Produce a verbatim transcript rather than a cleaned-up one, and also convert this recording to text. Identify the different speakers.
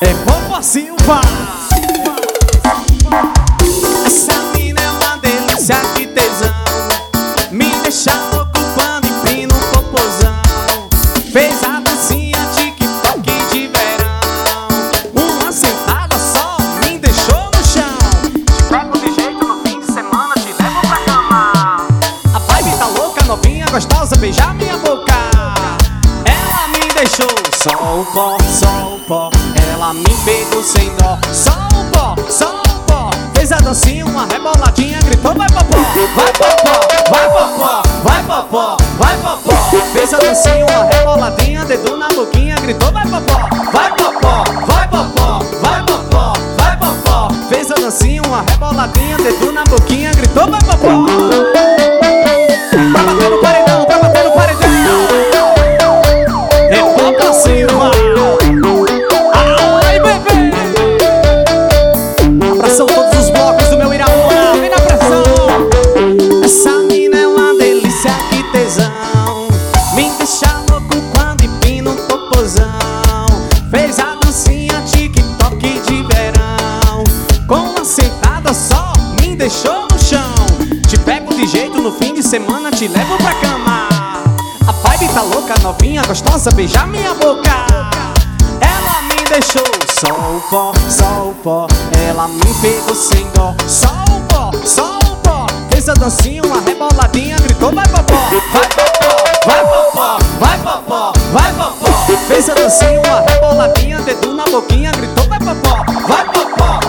Speaker 1: É Popó Silva. Essa mina é uma delícia, que tesão. Me deixa louco quando empina um popozão. Fez a dancinha TikTok de verão. Uma sentada só me deixou no chão. Te pego de jeito no fim de semana, te levo pra cama. A vibe tá louca, novinha, gostosa, beijar minha boca. Ela me deixou só o pó, só o pó. Ela me pegou sem dó. Só o pó, só o pó. Fez a dancinha, uma reboladinha, gritou vai popó, vai popó, vai popó, vai popó, vai popó. Fez a dancinha, uma reboladinha, dedo na boquinha, gritou vai popó, vai popó, vai popó, vai popó, vai popó. Fez a dancinha, uma reboladinha, dedo na boquinha, gritou vai popó. Pra bater no paredão, pra bater no paredão. É Popó Silva. Ai, bebê. Abração todos os blocos do meu Iraúna, vem na pressão. Essa mina é uma delícia, que tesão. Me deixa louco quando empina um popozão. Fez a dancinha TikTok de verão. Com uma sentada só me deixou no chão. Te pego de jeito no fim de semana, te levo pra cama. A vibe tá louca, novinha, gostosa, beijar minha boca. Ela me deixou só o pó, só o pó. Ela me pegou sem dó. Só o pó, só o pó. Fez a dancinha, uma reboladinha, gritou vai popó, vai popó, vai popó, vai popó, vai popó. Fez a dancinha, uma reboladinha, dedo na boquinha, gritou vai popó, vai popó,